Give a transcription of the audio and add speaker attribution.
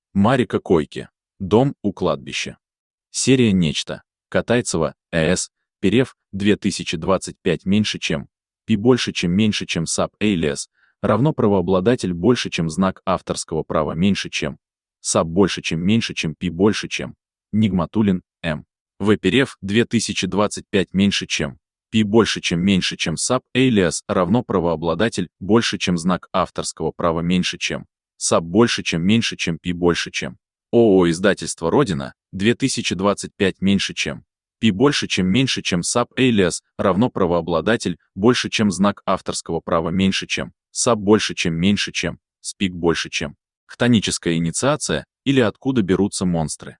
Speaker 1: Марика Койки. Дом у кладбища. Серия «Нечто». Катайцева, Э.С. Перев, 2025 меньше чем. Пи больше чем меньше чем саб alias, равно правообладатель больше чем знак авторского права меньше чем. Саб больше чем меньше чем пи больше чем. Нигматуллин, М. В. Перев, 2025 меньше чем. Пи больше чем саб alias, равно правообладатель больше чем знак авторского права меньше чем. Саб больше чем пи больше чем. ООО «Издательство Родина», 2025 меньше чем. Пи больше чем саб alias, равно правообладатель больше чем знак авторского права меньше чем. Саб больше чем. Спик больше чем. Хтоническая инициация или откуда берутся монстры.